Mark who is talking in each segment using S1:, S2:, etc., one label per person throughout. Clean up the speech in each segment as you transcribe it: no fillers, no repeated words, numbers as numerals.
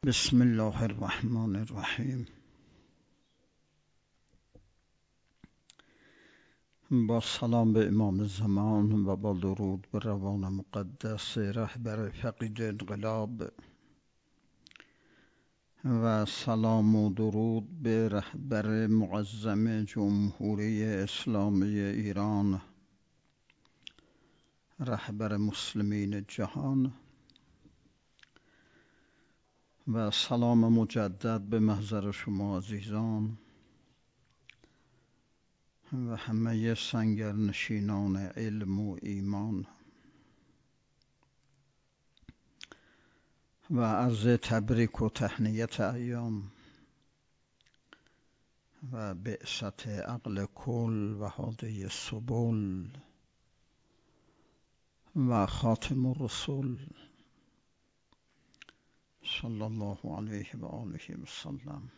S1: بسم الله الرحمن الرحیم. با سلام به امام زمان و با درود به روان مقدس رهبر فقید انقلاب و سلام و درود به رهبر معظم جمهوری اسلامی ایران، رهبر مسلمین جهان، و سلام مجدد به محضر شما عزیزان و همه سنگرنشینان علم و ایمان، و عرض تبریک و تهنیت ایام و بعثت عقل کل و هادی سبل و خاتم الرسل صلی الله علیه و آله و سلم.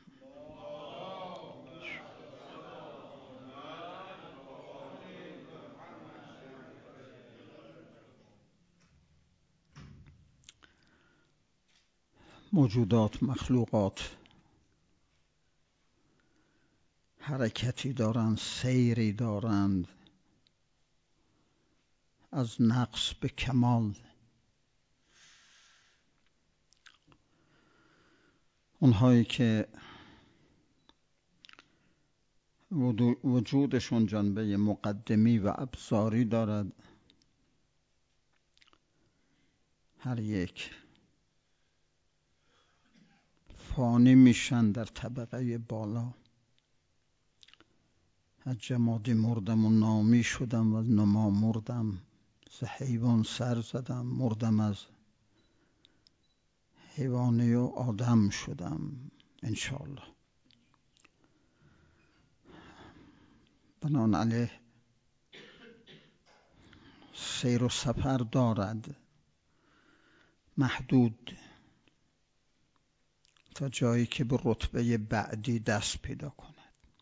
S1: موجودات، مخلوقات حرکتی دارند، سیری دارند از نقص به کمال. اونهایی که وجودشون جنبه مقدمی و ابزاری دارد، هر یک فانی میشن در طبقه بالا. از جمادی مردم و نامی شدم و نما مردم، ز حیوان سر زدم مردم، از حیوانی و آدم شدم انشاءالله. بنابراین سیر و سفر دارد، محدود، تا جایی که به رتبه بعدی دست پیدا کند.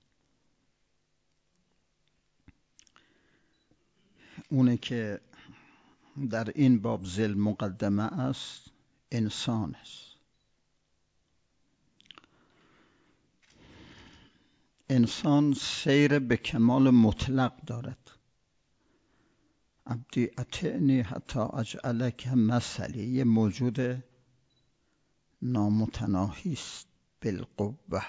S1: اونه که در این باب ذیل مقدمه است انسان است. انسان سیر به کمال مطلق دارد. عبدی اطعنی حتی اجعلک مثلی، یه موجود نامتناهی است بالقوه.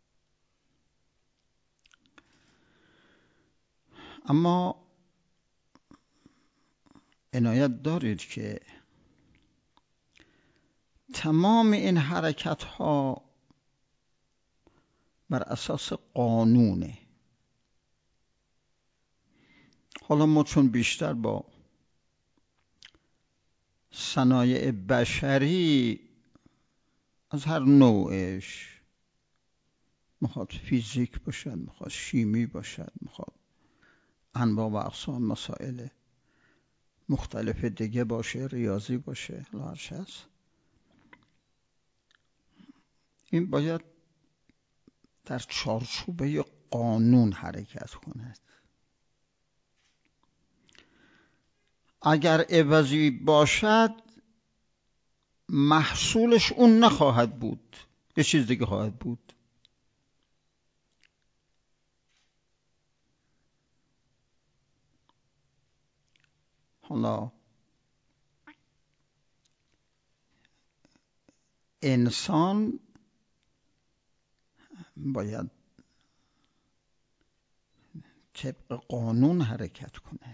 S1: اما عنایت دارید که تمام این حرکت ها بر اساس قانونه. حالا ما چون بیشتر با صنایع بشری از هر نوعش، میخواد فیزیک باشد، میخواد شیمی باشد، میخواد انواع و اقسام مسائل مختلف دیگه باشه، ریاضی باشه، هرچی هست، این باید در چارچوبه قانون حرکت کند. اگر عوضی باشد محصولش اون نخواهد بود، یه چیز دیگه خواهد بود. حالا انسان باید طبق قانون حرکت کنه.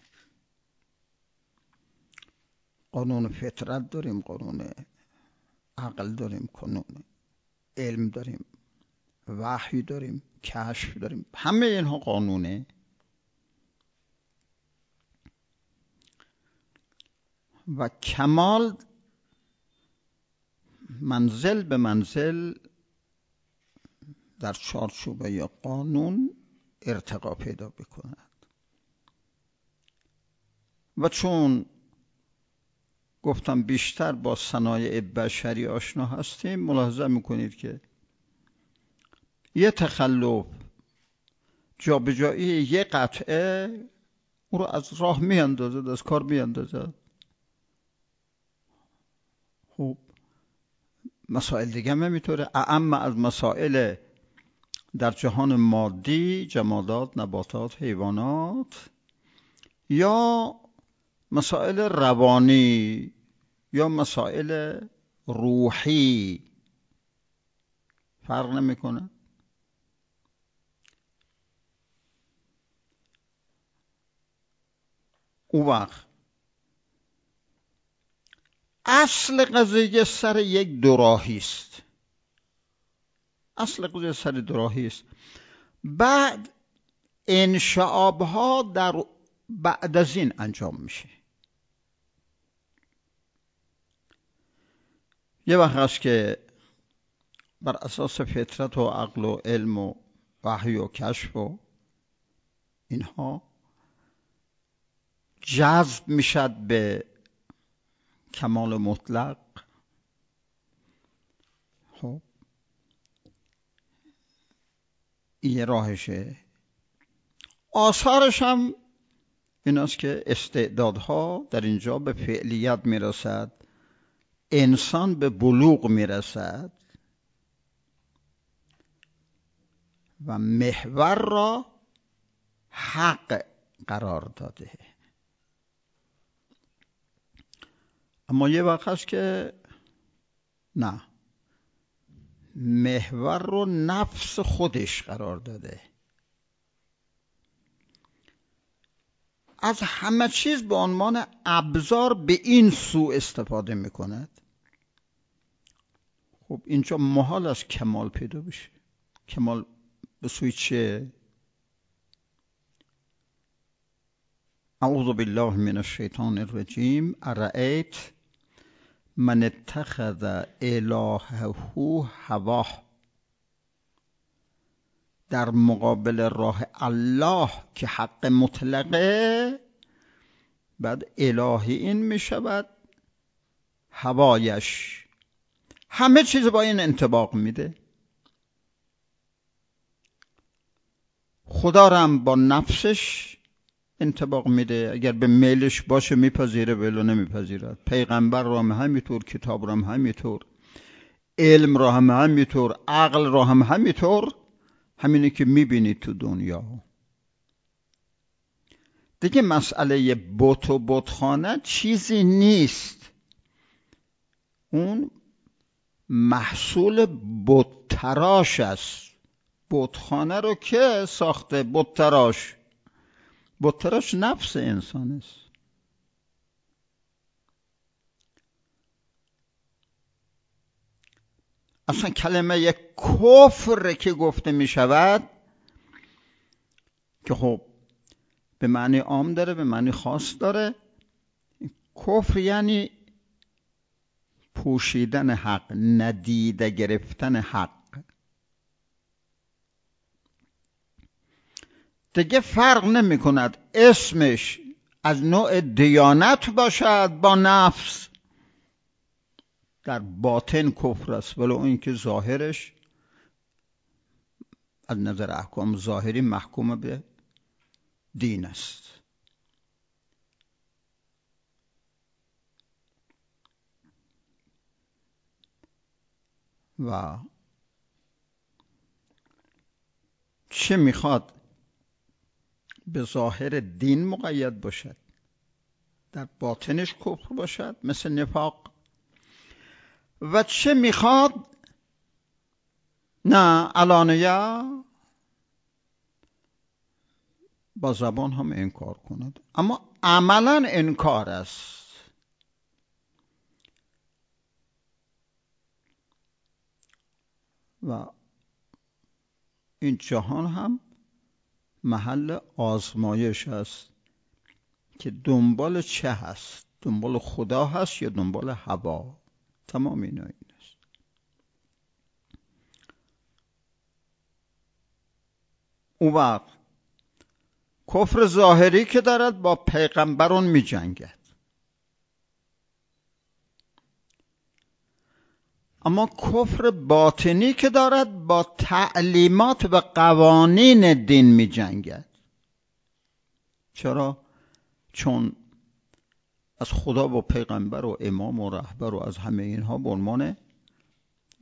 S1: قانون فطرت داریم، قانون عقل داریم، قانون علم داریم، وحی داریم، کشف داریم، همه اینها قانونه. و کمال منزل به منزل در چارچوبه قانون ارتقا پیدا بکند. و چون گفتم بیشتر با صنایع بشری آشنا هستیم، ملاحظه میکنید که یه تخلف، جابجایی یه قطعه او رو از راه میاندازد، از کار میاندازد. خب مسائل دیگه هم همینطوره. اعم از مسائل در جهان مادی، جمادات، نباتات، حیوانات، یا مسائل روانی یا مسائل روحی فرق نمیکنه. اون وقت اصل قضیه سر یک دوراهی است. اصل قضیه سر دوراهی است. بعد انشعابها در بعد از این انجام میشه. یه وقت هست که بر اساس فطرت و عقل و علم و وحی و کشف و اینها جذب میشد به کمال مطلق. خب این راهشه. آثارش هم این است که استعدادها در اینجا به فعلیت میرسد، انسان به بلوغ میرسد و محور را حق قرار داده. اما یه وقت هست که نه، محور رو نفس خودش قرار داده. از همه چیز به عنوان ابزار به این سو استفاده میکند. خب اینجا محال است کمال پیدا بشه. کمال به سوی چه؟ اعوذ بالله من الشیطان الرجیم. ارأیت من اتخذ الهه هواه، در مقابل راه الله که حق مطلقه، بعد الهی این می شود هوایش. همه چیز با این انطباق میده. خدا را هم با نفسش انطباق میده. اگر به میلش باشه میپذیره، ولو نمیپذیرد. پیغمبر را هم همینطور، کتاب را هم همینطور، علم را هم همینطور، عقل را هم همینطور. همینه که میبینید تو دنیا. دیگه مسئله بت و بتخانه چیزی نیست. اون محصول بت تراش است. بتخانه رو که ساخته؟ بت تراش. بت تراش نفس انسان است. اصلا کلمه کفر که گفته می شود، که خب به معنی عام داره، به معنی خاص داره. کفر یعنی پوشیدن حق، ندیده گرفتن حق. دیگه فرق نمی کند اسمش از نوع دیانت باشد با نفس، در باطن کفر است، ولو اینکه ظاهرش از نظر احکام ظاهری محکوم به دین است. و چه میخواد به ظاهر دین مقید باشد، در باطنش کفر باشد مثل نفاق، و چه میخواد نه علانیه با زبان هم انکار کند، اما عملا انکار است. و این جهان هم محل آزمایش است که دنبال چه هست؟ دنبال خدا هست یا دنبال هوا؟ تمام اینا این است. اون وقت کفر ظاهری که دارد با پیغمبران می جنگد، اما کفر باطنی که دارد با تعلیمات و قوانین دین می جنگد. چرا؟ چون از خدا و پیغمبر و امام و رهبر و از همه اینها به عنوان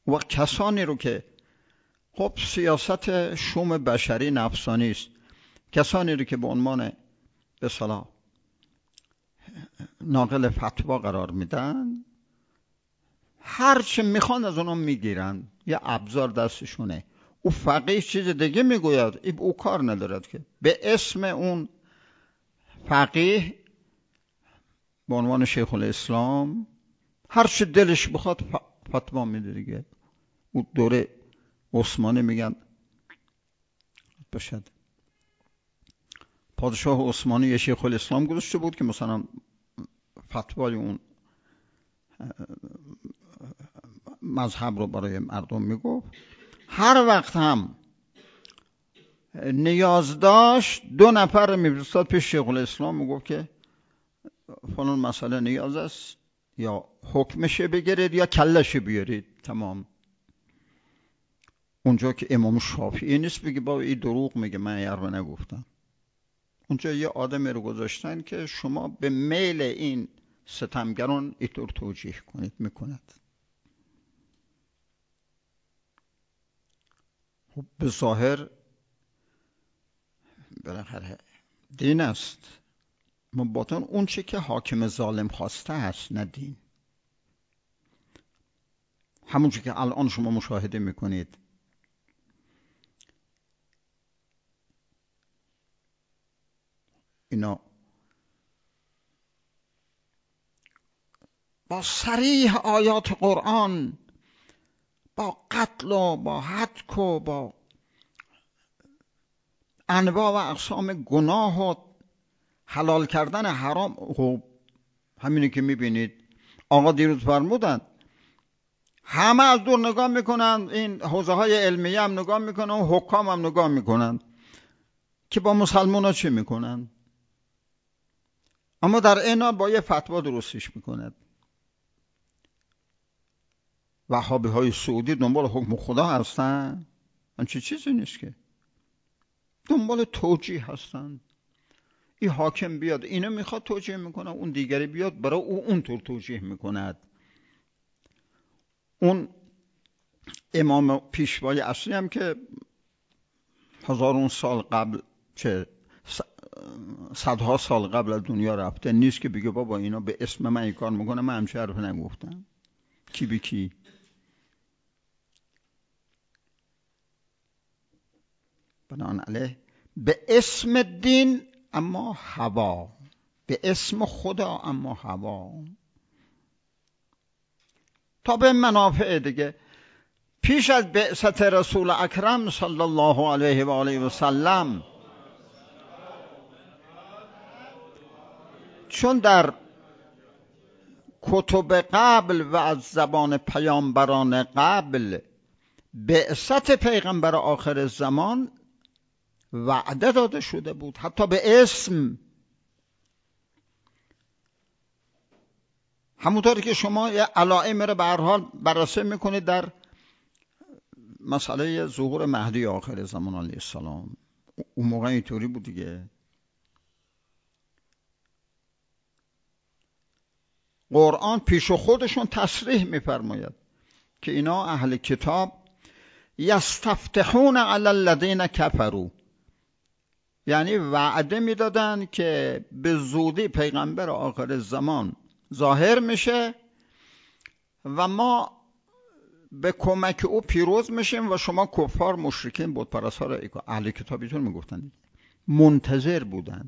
S1: و کسانی رو که خب سیاست شوم بشری نفسانی است، کسانی رو که به عنوان به اصطلاح ناقل فتوا قرار میدن، هر چه میخوان از اونم میگیرن، یه ابزار دستشونه. او فقیه چیز دیگه میگوید، او کار ندارد که به اسم اون فقیه به عنوان شیخ الاسلام هر چه دلش بخواد فتوا میده دیگه. او دوره عثمانی میگن باشد پادشاه عثمانی یه شیخ الاسلام گذاشته بود که مثلا فتوای اون مذهب رو برای مردم میگفت. هر وقت هم نیاز داشت 2 نفر میفرستاد پیش شیخ الاسلام، میگفت که فلان مسئله نیاز است، یا حکمشه بگیرید یا کلشه بیارید. تمام. اونجا که امام شافعی نیست بگی بابا این دروغ میگه، من یارو نگفتم. اونجا یه آدمی رو گذاشتن که شما به میل این ستمگران اینطور توجیه کنید، میکند. خب به ظاهر بالاخره دین است، ما باطن اون چه که حاکم ظالم خواسته هست، نه دین. همون چه که الان شما مشاهده میکنید. اینا با صریح آیات قرآن، با قتل و با هتک و با انواع و اقسام گناه و حلال کردن حرام. خب همینه که میبینید آقا دیروز فرمودن همه از دور نگاه میکنن، این حوزه های علمیه هم نگاه میکنن و حکام هم نگاه میکنن که با مسلمان ها چه میکنن، اما در این حال با یه فتوا درستش میکند. وهابی های سعودی دنبال حکم خدا هستن، همچی چیزی نیست که، دنبال توجیه هستن. این حاکم بیاد اینو میخواد توجیه میکنه، اون دیگری بیاد برای او اونطور توجیه میکند. اون امام پیشوای اصلی هم که هزارون سال قبل، چه صدها سال قبل از دنیا رفته، نیست که بگه بابا اینا به اسم من این کار میکنه، من همچه حرف نگفتم. کی به کی؟ بنابراین به اسم دین اما هوا، به اسم خدا اما هوا، تا به منافع دیگه. پیش از بعثت رسول اکرم صلی الله علیه و آله و سلم، چون در کتب قبل و از زبان پیامبران قبل بعثت پیغمبر آخر زمان وعده داده شده بود، حتی به اسم. همونطوری که شما یه علائم رو به هر حال بررسی میکنید در مسئله ظهور مهدی آخر زمان علیه السلام، اون موقع اینطوری بود دیگه. قرآن پیش خودشون تصریح میفرماید که اینا اهل کتاب یستفتحون علی الذین کفروا، یعنی وعده میدادن که به زودی پیغمبر آخر زمان ظاهر میشه و ما به کمک او پیروز میشیم و شما کفار مشرکین بت پرستا را اهل کتابیتون میگفتن، منتظر بودن.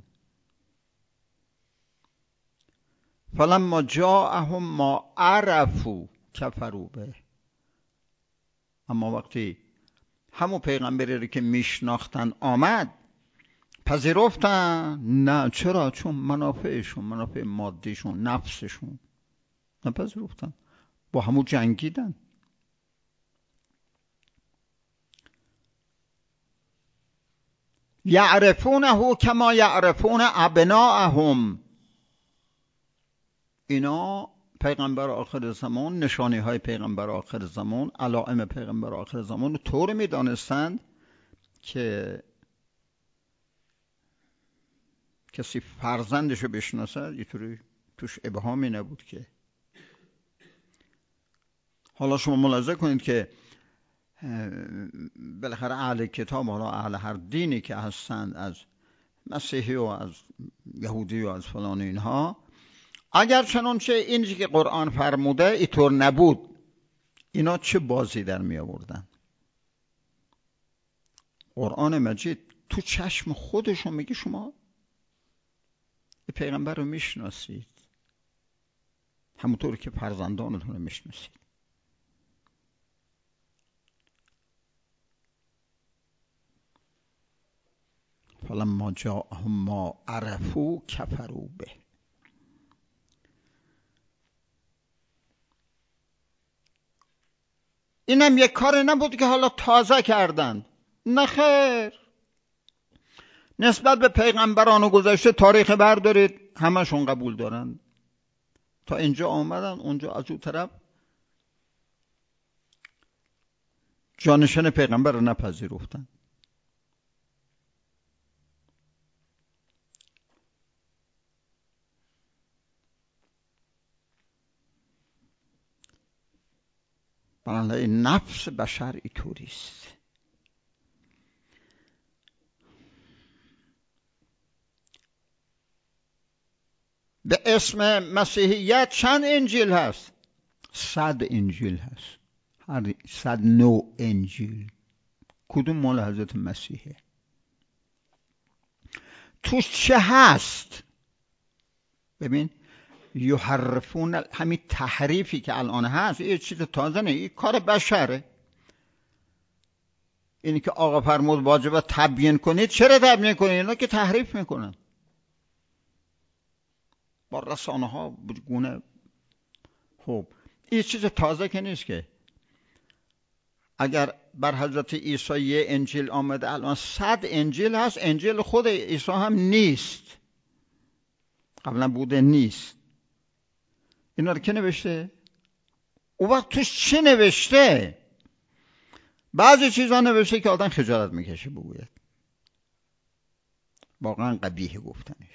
S1: فلما جاءهم ما عرفوا کفروا به، اما وقتی همون پیغمبری رو که میشناختن آمد پذیرفتن. نه، چرا؟ چون منافعشون، منافع مادیشون، نفسشون، نپذیرفتن، با همون جنگیدن. یعرفونه کما یعرفون ابناءهم، اینا پیغمبر آخر زمان، نشانی های پیغمبر آخر زمان، علائم پیغمبر آخر زمان رو طور میدانستند که کسی فرزندشو بشناسد اینطوری توش ابهامی نبود که. حالا شما ملاحظه کنید که بالاخره اهل کتاب، حالا اهل هر دینی که هستند، از مسیحی و از یهودی و از فلان اینها، اگر چنانچه اینی که قرآن فرموده اینطور نبود، اینا چه بازی در می آوردن؟ قرآن مجید تو چشم خودشون میگه شما پیغمبر رو میشناسید همونطور که فرزندانتون رو میشناسید. فلما جاءهم ما عرفوا کفروا به. اینم یک کار نبود که حالا تازه کردند، نه خیر. نسبت به پیغمبران گذشته تاریخ بردارید، همشون قبول دارن. تا اینجا آمدن، اونجا از اون طرف جانشین پیغمبر رو نپذیرفتن. بنابراین نفس بشر اینطوری است. به اسم مسیحیت چند انجیل هست؟ 100 انجیل هست. هر 100 نوع انجیل. کدوم مال حضرت مسیحه؟ توش چه هست؟ ببین، یحرفون، همین تحریفی که الان هست یه چیز تازه نه، این کار بشره. اینی که آقا فرمود واجبه تبیین کنید، چرا تبیین کنید؟ اینا که تحریف میکنن با رسانه ها گونه. خب این چیز تازه که نیست که. اگر بر حضرت عیسی یه انجیل آمده، الان 100 انجیل هست. انجیل خود عیسی هم نیست، قبلا بوده نیست. اینا رو که نوشته؟ اون وقت توش چه نوشته؟ بعضی چیزا نوشته که آدم خجالت میکشه بگوید، واقعا قبیح گفتنش.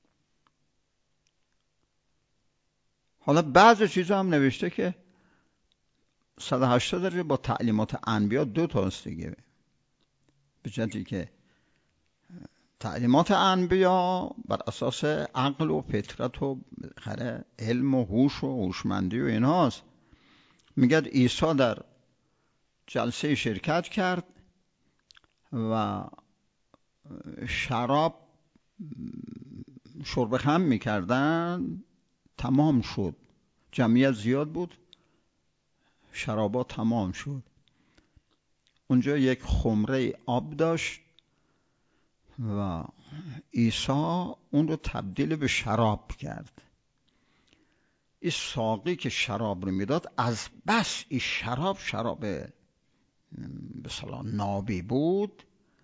S1: حالا بعضی چیزا هم نوشته که 180 درجه با تعلیمات انبیا 2 تا است دیگه. به جهتی که تعلیمات انبیا بر اساس عقل و فطرت و علم و هوش و هوشمندی و اینهاست. میگه عیسی در جلسه شرکت کرد و شراب شرب خمر میکردن، تمام شد. جمعیت زیاد بود، شرابا تمام شد. اونجا یک خمره آب داشت و عیسی اون رو تبدیل به شراب کرد. این ساقی که شراب رو میداد، از بس این شراب به صلاح نابی بود،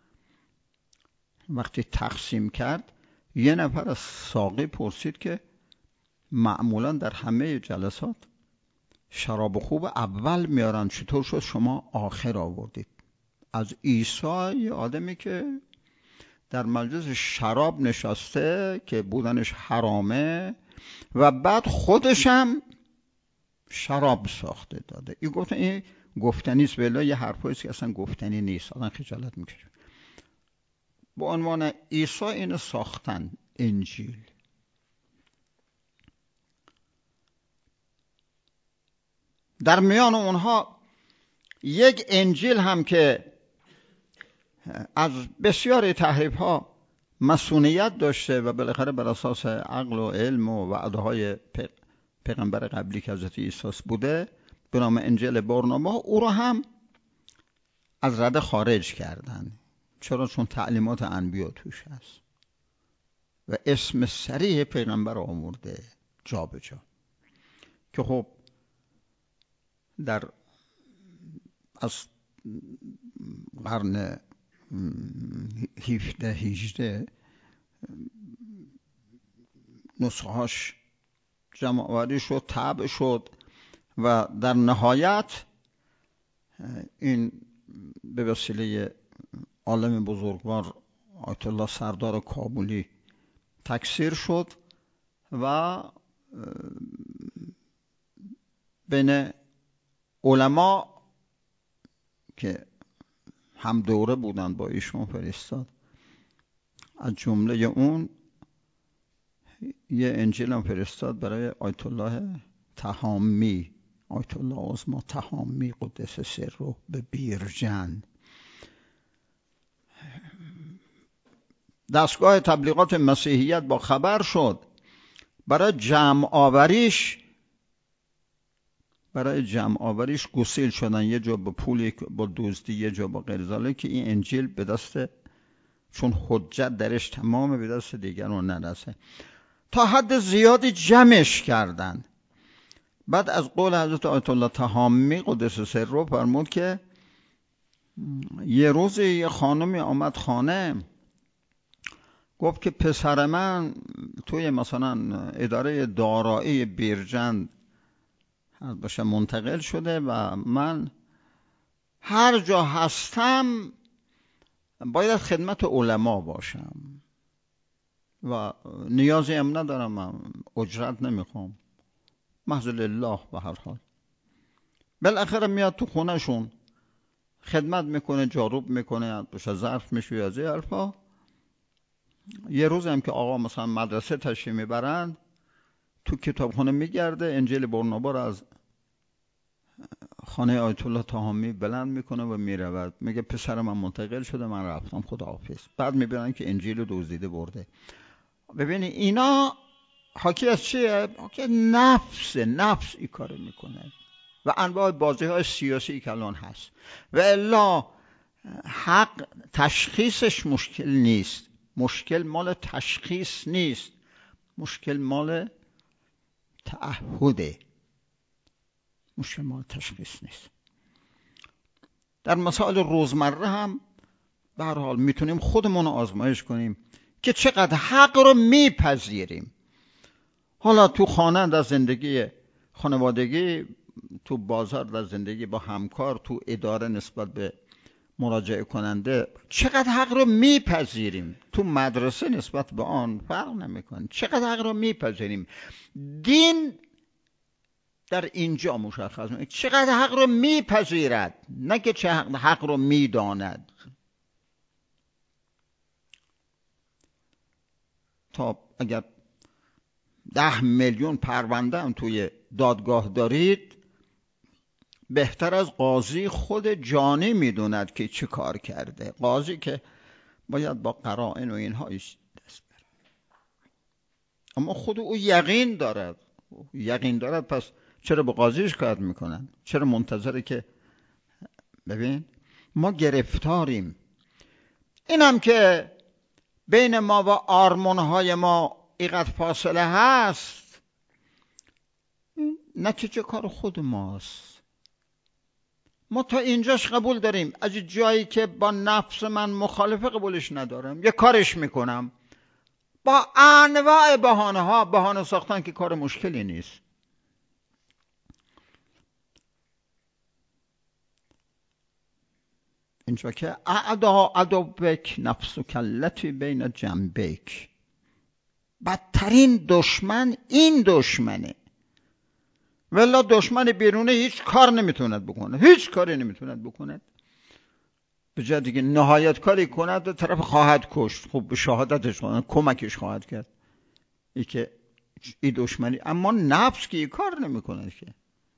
S1: وقتی تقسیم کرد یه نفر از ساقی پرسید که معمولا در همه جلسات شراب خوب اول میارن، چطور شد شما آخر آوردید؟ از عیسی، یه آدمی که در مجلس شراب نشسته که بودنش حرامه و بعد خودش هم شراب ساخته داده. این گفتنی است، ولی یه حرفایی که اصلا گفتنی نیست، آدم خجالت میکشه. با عنوان عیسی اینو ساختن انجیل. در میان اونها یک انجیل هم که از بسیاری تحریف ها مسئولیت داشته و بالاخره بر اساس عقل و علم و وعده های پیغمبر قبلی که حضرت عیسی بوده، به نام انجیل بارنابا، او رو هم از رده خارج کردن. چرا؟ چون تعلیمات انبیا توش هست و اسم صریح پیغمبر آورده جا به جا، که خب در از قرن 17-18 نسخه هاش جمع آوری شد، طبع شد و در نهایت این به وسیله عالم بزرگوار آیت الله سردار کابلی تکثیر شد و بین علما که هم دوره بودن با ایشون فرستاد، از جمله اون یه انجیل هم فرستاد برای آیت الله تهامی، آیت الله عظما تهامی قدس سره به بیرجند. دستگاه تبلیغات مسیحیت با خبر شد، برای جمع آوریش گسیل شدن، یه جا با پول، با دزدی، یه جا با غیر، که این انجیل به دست، چون حجت درش تمامه، به دست دیگران نرسه. تا حد زیادی جمعش کردن. بعد از قول حضرت آیت الله تهامی قدس سره فرمود که یه روز یه خانمی آمد خانه، گفت که پسر من توی مثلا اداره دارایی بیرجند باشه منتقل شده و من هر جا هستم باید خدمت علما باشم و نیازی هم ندارم، من اجرت نمیخوام، محض لله. به هر حال بالاخره میاد تو خونهشون خدمت میکنه، جاروب میکنه، باشه ظرف میشوی، از این حرفا. یه روز هم که آقا مثلا مدرسه تشریف میبرند، تو کتابخونه میگرده، انجیل برنابا رو از خانه آیت الله تهامی بلند میکنه و میرود، میگه پسر من منتقل شده، من رفتم، خداحافظ. بعد میبینن که انجیل رو دزدیده برده. ببینی اینا حاکی از چیه؟ حاکی از نفس این کارو میکنه و انواع بازی های سیاسی که الان هست. و الا حق تشخیصش مشکل نیست، مشکل مال تشخیص نیست، مشکل مال تعهده، مشکل مال تشخیص نیست. در مسائل روزمره هم به هر حال میتونیم خودمون رو آزمایش کنیم که چقدر حق رو میپذیریم. حالا تو خانه در زندگی خانوادگی، تو بازار در زندگی با همکار، تو اداره نسبت به مراجعه کننده چقدر حق رو میپذیریم، تو مدرسه نسبت به آن فرق نمیکنه، چقدر حق رو میپذیریم. دین در اینجا مشخص میکنه چقدر حق رو میپذیرد، نه که چه حق رو میداند. تا اگر 10 میلیون پرونده هم توی دادگاه دارید، بهتر از قاضی خود جانی میدوند که چه کار کرده. قاضی که باید با قرائن و اینها دست بره، اما خود او یقین دارد، پس چرا با قاضیش کار میکنن؟ چرا منتظره که ببین ما گرفتاریم. اینم که بین ما و آرمانهای ما اینقدر فاصله هست، نتیجه کار خود ماست. ما تا اینجاش قبول داریم، از جایی که با نفس من مخالفه قبولش ندارم، یه کارش میکنم با انواع بهانه ساختن که کار مشکلی نیست. اینجا که اعدا عدوک نفسک التی بین جنبیک، بدترین دشمن این دشمنه، ولی دشمن بیرونه هیچ کار نمیتوند بکنه، هیچ کاری نمیتوند بکنه، به جای دیگه نهایت کاری کند طرف خواهد کشت. خب به شهادتش کمکش خواهد کرد ای که این دشمنی. اما نفس که این کار نمیکنه که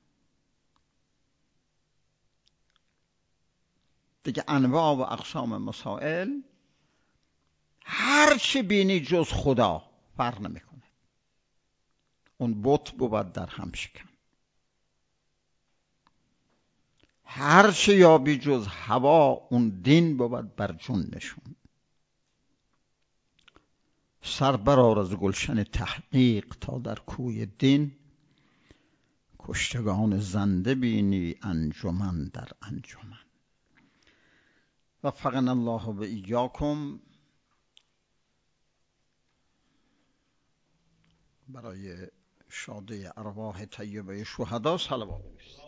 S1: دیگه. انواع و اقسام مسائل هر چی بینی جز خدا فرق نمیکنه، اون بت بود در هم شکن. هر چی یابی جز هوا، اون دین بود بر جون نشون. سر برآر از گلشن تحقیق تا در کوی دین، کشتگان زنده بینی انجمن در انجمن. وفقنا الله و ایاکم. برای شاده ارواح طیبه شهدا صلوات.